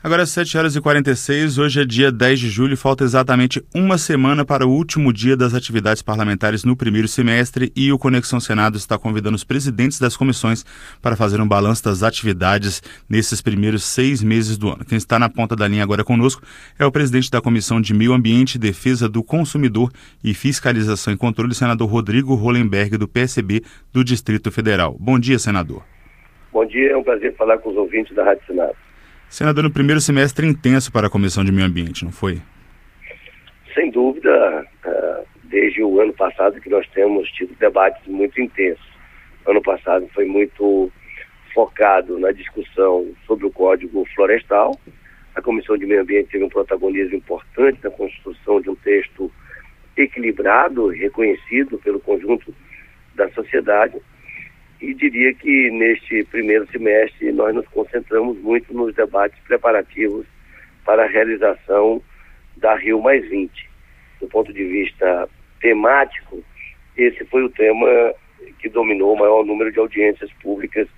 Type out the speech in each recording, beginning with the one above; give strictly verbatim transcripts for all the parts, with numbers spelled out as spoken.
Agora às sete horas e quarenta e seis, hoje é dia dez de julho, falta exatamente uma semana para o último dia das atividades parlamentares no primeiro semestre e o Conexão Senado está convidando os presidentes das comissões para fazer um balanço das atividades nesses primeiros seis meses do ano. Quem está na ponta da linha agora conosco é o presidente da Comissão de Meio Ambiente, Defesa do Consumidor e Fiscalização e Controle, senador Rodrigo Hollenberg, do P S B do Distrito Federal. Bom dia, senador. Bom dia, é um prazer falar com os ouvintes da Rádio Senado. Senador, no primeiro semestre intenso para a Comissão de Meio Ambiente, não foi? Sem dúvida, desde o ano passado que nós temos tido debates muito intensos. Ano passado foi muito focado na discussão sobre o Código Florestal. A Comissão de Meio Ambiente teve um protagonismo importante na construção de um texto equilibrado, reconhecido pelo conjunto da sociedade. E diria que neste primeiro semestre nós nos concentramos muito nos debates preparativos para a realização da Rio mais vinte. Do ponto de vista temático, esse foi o tema que dominou o maior número de audiências públicas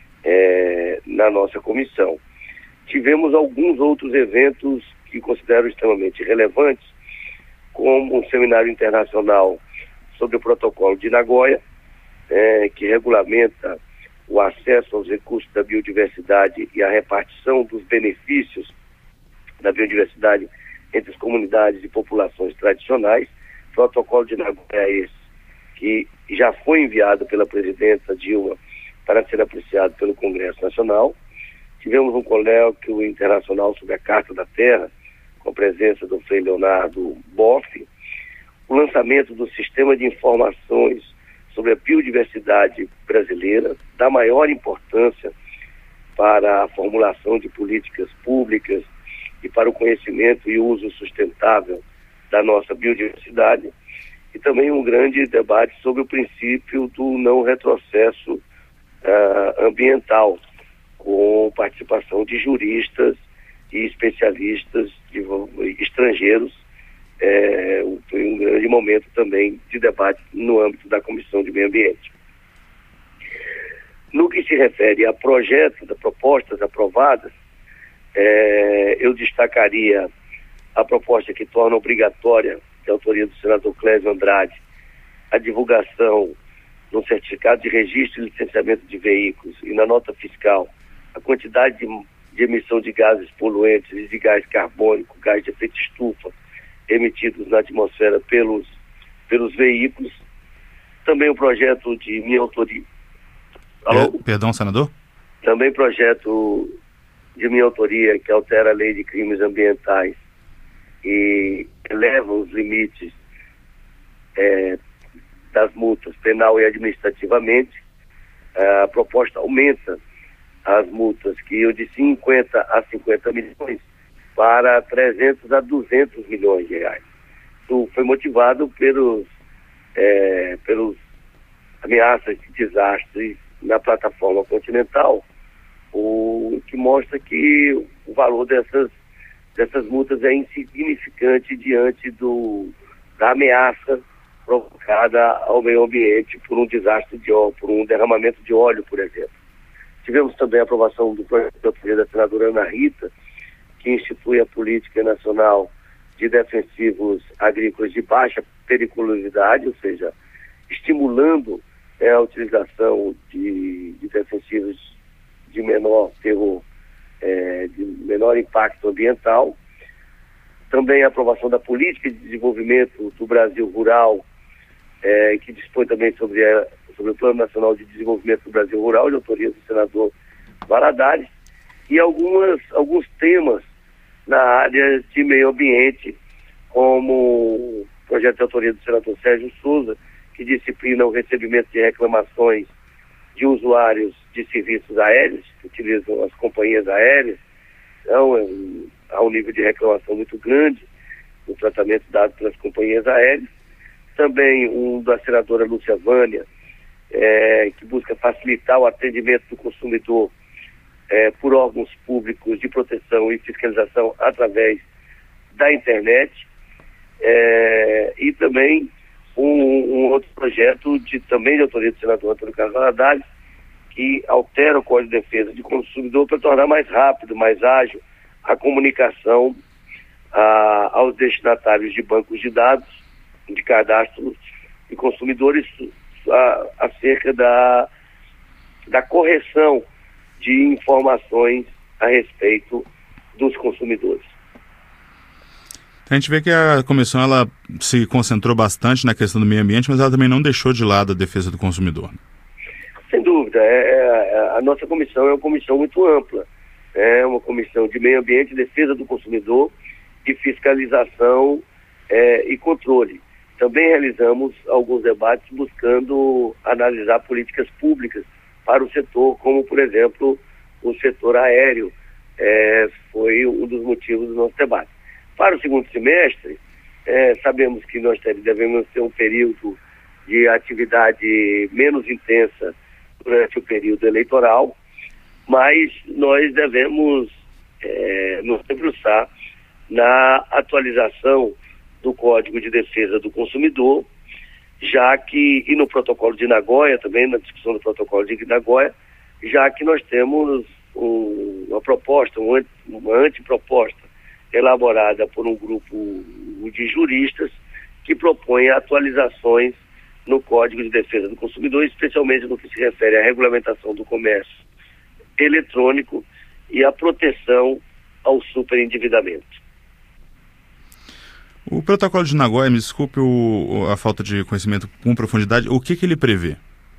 é, na nossa comissão. Tivemos alguns outros eventos que considero extremamente relevantes, como um seminário internacional sobre o protocolo de Nagoya, É, que regulamenta o acesso aos recursos da biodiversidade e a repartição dos benefícios da biodiversidade entre as comunidades e populações tradicionais. Protocolo de Nagoya esse, que já foi enviado pela presidenta Dilma para ser apreciado pelo Congresso Nacional. Tivemos um colóquio internacional sobre a Carta da Terra, com a presença do Frei Leonardo Boff. O lançamento do Sistema de Informações sobre a biodiversidade brasileira, da maior importância para a formulação de políticas públicas e para o conhecimento e uso sustentável da nossa biodiversidade, e também um grande debate sobre o princípio do não retrocesso uh, ambiental, com participação de juristas e especialistas de, estrangeiros. É, foi um grande momento também de debate no âmbito da Comissão de Meio Ambiente. No que se refere a projetos, a propostas aprovadas, é, eu destacaria a proposta que torna obrigatória, de autoria do senador Clésio Andrade, a divulgação no certificado de registro e licenciamento de veículos e na nota fiscal a quantidade de, de emissão de gases poluentes e de gás carbônico, gás de efeito estufa, emitidos na atmosfera pelos, pelos veículos. Também o projeto de minha autoria. Alô? Perdão, senador? Também projeto de minha autoria que altera a lei de crimes ambientais e eleva os limites é, das multas penal e administrativamente. A proposta aumenta as multas que iam de cinquenta a cinquenta milhões para trezentos a duzentos milhões de reais. Isso foi motivado pelos, é, pelos ameaças de desastres na plataforma continental, o que mostra que o valor dessas, dessas multas é insignificante diante do, da ameaça provocada ao meio ambiente por um desastre de óleo, por um derramamento de óleo, por exemplo. Tivemos também a aprovação do projeto da senadora Ana Rita, que institui a Política Nacional de Defensivos Agrícolas de Baixa Periculosidade, ou seja, estimulando é, a utilização de, de defensivos de menor teor, é, de menor impacto ambiental. Também a aprovação da Política de Desenvolvimento do Brasil Rural, é, que dispõe também sobre, a, sobre o Plano Nacional de Desenvolvimento do Brasil Rural, de autoria do senador Valadares, e algumas, alguns temas na área de meio ambiente, como o projeto de autoria do senador Sérgio Souza, que disciplina o recebimento de reclamações de usuários de serviços aéreos, que utilizam as companhias aéreas. Então, é um, há um nível de reclamação muito grande no tratamento dado pelas companhias aéreas. Também um da senadora Lúcia Vânia, é, que busca facilitar o atendimento do consumidor É, por órgãos públicos de proteção e fiscalização através da internet, é, e também um, um outro projeto de, também de autoria do senador Antônio Carlos Valadares, que altera o Código de Defesa do Consumidor para tornar mais rápido, mais ágil a comunicação a, aos destinatários de bancos de dados, de cadastro de consumidores, a, acerca da, da correção de informações a respeito dos consumidores. A gente vê que a comissão ela se concentrou bastante na questão do meio ambiente, mas ela também não deixou de lado a defesa do consumidor. Sem dúvida, é, é, a nossa comissão é uma comissão muito ampla. É uma comissão de meio ambiente, defesa do consumidor e fiscalização é, e controle. Também realizamos alguns debates buscando analisar políticas públicas para o setor, como, por exemplo, o setor aéreo, é, foi um dos motivos do nosso debate. Para o segundo semestre, é, sabemos que nós devemos ter um período de atividade menos intensa durante o período eleitoral, mas nós devemos é, nos debruçar na atualização do Código de Defesa do Consumidor, já que, e no protocolo de Nagoya, também na discussão do protocolo de Nagoya, já que nós temos um, uma proposta, um, uma antiproposta, elaborada por um grupo de juristas que propõe atualizações no Código de Defesa do Consumidor, especialmente no que se refere à regulamentação do comércio eletrônico e à proteção ao superendividamento. O protocolo de Nagoya, me desculpe o, a falta de conhecimento com profundidade, o que, que ele prevê?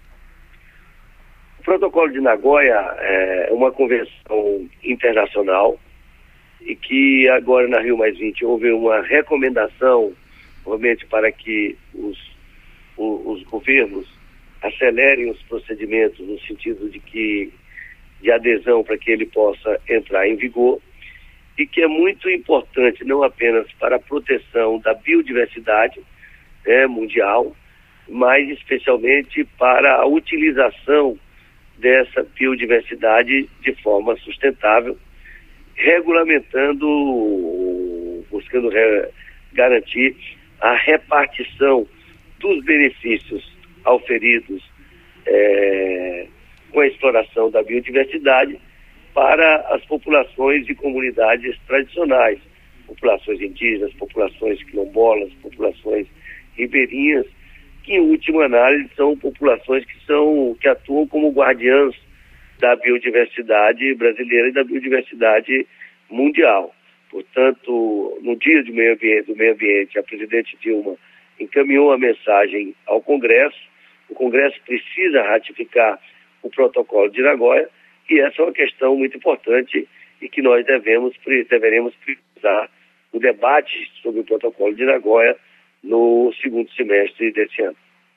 O protocolo de Nagoya é uma convenção internacional e que agora na Rio mais vinte houve uma recomendação, realmente, para que os, os, os governos acelerem os procedimentos no sentido de que de adesão para que ele possa entrar em vigor, e que é muito importante não apenas para a proteção da biodiversidade né, mundial, mas especialmente para a utilização dessa biodiversidade de forma sustentável, regulamentando, buscando re, garantir a repartição dos benefícios auferidos é, com a exploração da biodiversidade para as populações e comunidades tradicionais, populações indígenas, populações quilombolas, populações ribeirinhas, que em última análise são populações que, são, que atuam como guardiãs da biodiversidade brasileira e da biodiversidade mundial. Portanto, no dia do meio ambiente, do meio ambiente, a presidente Dilma encaminhou a mensagem ao Congresso. O Congresso precisa ratificar o protocolo de Nagoya, e essa é uma questão muito importante e que nós devemos, deveremos priorizar o debate sobre o protocolo de Nagoya no segundo semestre desse ano.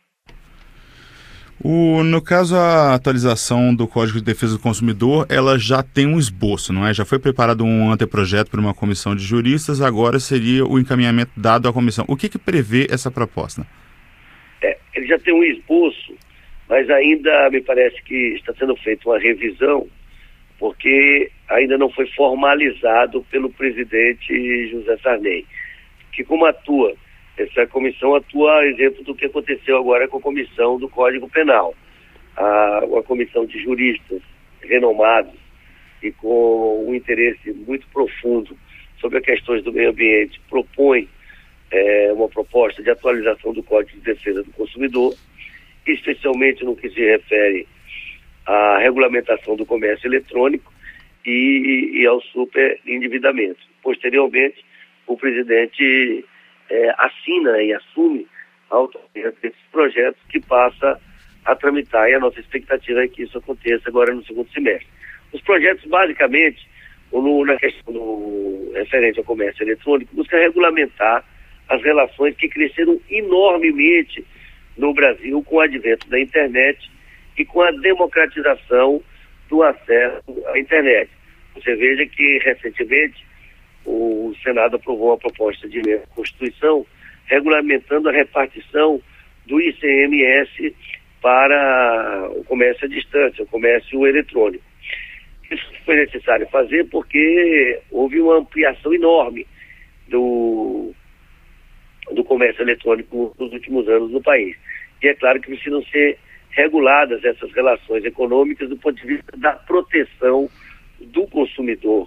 O, no caso, a atualização do Código de Defesa do Consumidor, ela já tem um esboço, não é? Já foi preparado um anteprojeto por uma comissão de juristas, agora seria o encaminhamento dado à comissão. O que, que prevê essa proposta? É, ele já tem um esboço, mas ainda me parece que está sendo feita uma revisão, porque ainda não foi formalizado pelo presidente José Sarney, que como atua, essa comissão atua a exemplo do que aconteceu agora com a comissão do Código Penal. A, uma comissão de juristas renomados e com um interesse muito profundo sobre as questões do meio ambiente propõe é, uma proposta de atualização do Código de Defesa do Consumidor, especialmente no que se refere à regulamentação do comércio eletrônico e, e ao superendividamento. Posteriormente, o presidente é, assina e assume a autoria desses projetos que passa a tramitar, e a nossa expectativa é que isso aconteça agora no segundo semestre. Os projetos, basicamente, no, na questão do, referente ao comércio eletrônico, busca regulamentar as relações que cresceram enormemente no Brasil com o advento da internet e com a democratização do acesso à internet. Você veja que, recentemente, o Senado aprovou uma proposta de lei da Constituição regulamentando a repartição do I C M S para o comércio à distância, o comércio eletrônico. Isso foi necessário fazer porque houve uma ampliação enorme do, do comércio eletrônico nos últimos anos no país. E é claro que precisam ser reguladas essas relações econômicas do ponto de vista da proteção do consumidor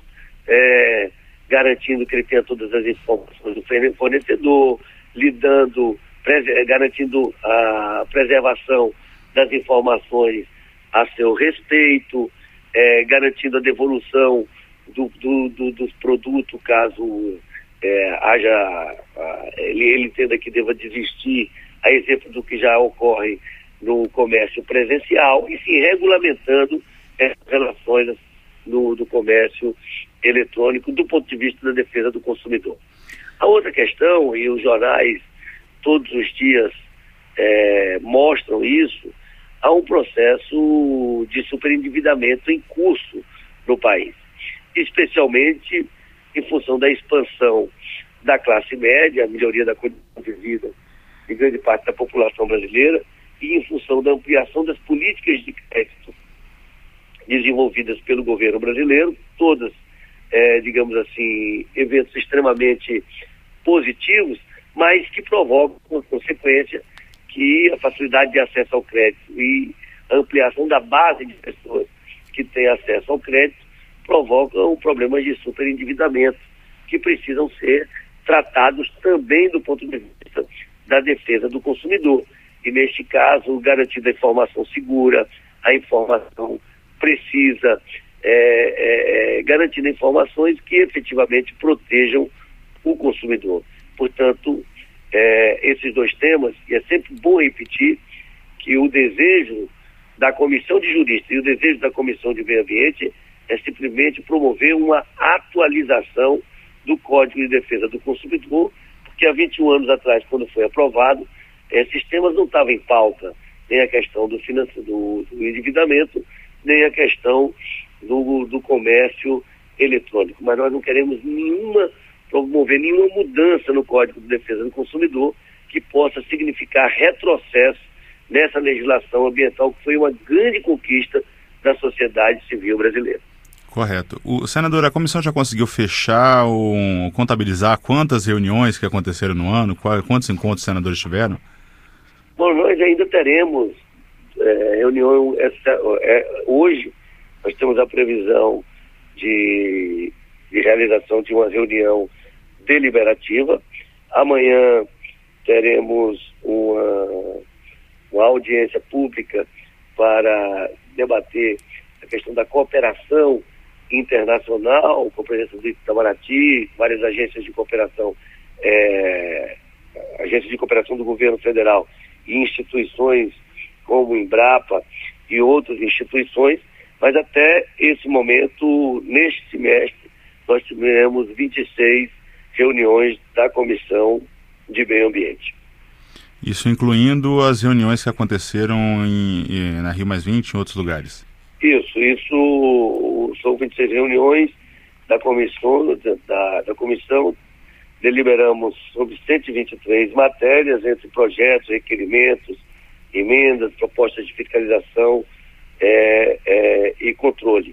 é, garantindo que ele tenha todas as informações do fornecedor, lidando, garantindo a preservação das informações a seu respeito, é, garantindo a devolução do, do, do, dos produtos caso é, haja, a, ele, ele entenda que deva desistir, a exemplo do que já ocorre no comércio presencial, e se regulamentando as relações no, do comércio eletrônico do ponto de vista da defesa do consumidor. A outra questão, e os jornais todos os dias é, mostram isso, há um processo de superendividamento em curso no país, especialmente em função da expansão da classe média, a melhoria da condição de vida de grande parte da população brasileira, e em função da ampliação das políticas de crédito desenvolvidas pelo governo brasileiro, todas, é, digamos assim, eventos extremamente positivos, mas que provocam, como consequência, que a facilidade de acesso ao crédito e a ampliação da base de pessoas que têm acesso ao crédito provocam problemas de superendividamento que precisam ser tratados também do ponto de vista da defesa do consumidor. E, neste caso, garantindo a informação segura, a informação precisa, é, é, é, garantindo informações que efetivamente protejam o consumidor. Portanto, é, esses dois temas, e é sempre bom repetir que o desejo da Comissão de Juristas e o desejo da Comissão de Meio Ambiente é simplesmente promover uma atualização do Código de Defesa do Consumidor, porque há vinte e um anos atrás, quando foi aprovado, esses temas não estavam em pauta, nem a questão do, financi- do, do endividamento, nem a questão do, do comércio eletrônico. Mas nós não queremos nenhuma, promover nenhuma mudança no Código de Defesa do Consumidor que possa significar retrocesso nessa legislação ambiental, que foi uma grande conquista da sociedade civil brasileira. Correto. O senador, a comissão já conseguiu fechar ou contabilizar quantas reuniões que aconteceram no ano, qual, quantos encontros os senadores tiveram? Bom, nós ainda teremos é, reunião, essa, é, hoje nós temos a previsão de, de realização de uma reunião deliberativa. Amanhã teremos uma, uma audiência pública para debater a questão da cooperação internacional, com a presença do Itamaraty, várias agências de cooperação, é, agências de cooperação do governo federal e instituições como o Embrapa e outras instituições, mas até esse momento, neste semestre, nós tivemos vinte e seis reuniões da Comissão de Meio Ambiente. Isso incluindo as reuniões que aconteceram em, em, na Rio mais vinte e em outros lugares? Isso, isso são vinte e seis reuniões da comissão, da, da comissão, deliberamos sobre cento e vinte e três matérias, entre projetos, requerimentos, emendas, propostas de fiscalização é, é, e controle.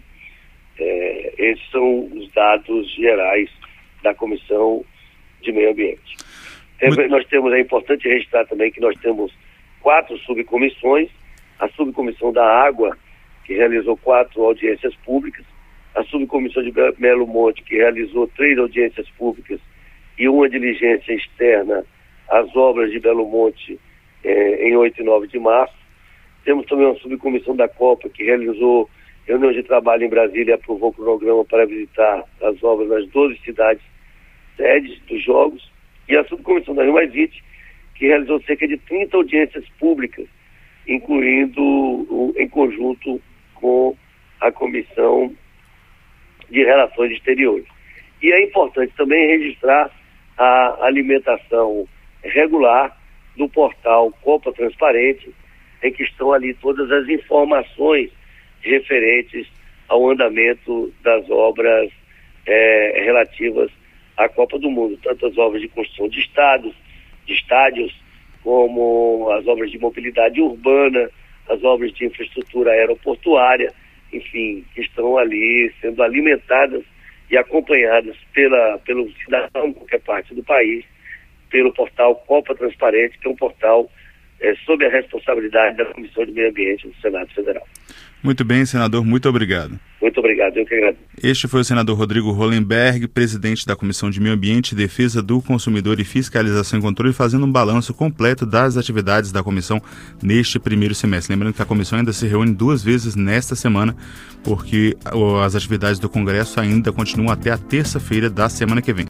É, esses são os dados gerais da Comissão de Meio Ambiente. É, nós temos, é importante registrar também que nós temos quatro subcomissões, a subcomissão da água, que realizou quatro audiências públicas, a subcomissão de Belo Monte, que realizou três audiências públicas e uma diligência externa às obras de Belo Monte eh, em oito e nove de março. Temos também uma subcomissão da Copa, que realizou reunião de trabalho em Brasília e aprovou o cronograma para visitar as obras nas doze cidades sedes dos Jogos, e a subcomissão da Rio mais vinte, que realizou cerca de trinta audiências públicas, incluindo em conjunto com a Comissão de Relações Exteriores. E é importante também registrar a alimentação regular do portal Copa Transparente, em que estão ali todas as informações referentes ao andamento das obras é, relativas à Copa do Mundo, tanto as obras de construção de estados, de estádios, como as obras de mobilidade urbana, as obras de infraestrutura aeroportuária, enfim, que estão ali sendo alimentadas e acompanhadas pela, pelo cidadão em qualquer parte do país, pelo portal Copa Transparente, que é um portal é, sob a responsabilidade da Comissão de Meio Ambiente do Senado Federal. Muito bem, senador, muito obrigado. Muito obrigado, eu que agradeço. Este foi o senador Rodrigo Hollenberg, presidente da Comissão de Meio Ambiente, Defesa do Consumidor e Fiscalização e Controle, fazendo um balanço completo das atividades da comissão neste primeiro semestre. Lembrando que a comissão ainda se reúne duas vezes nesta semana, porque as atividades do Congresso ainda continuam até a terça-feira da semana que vem.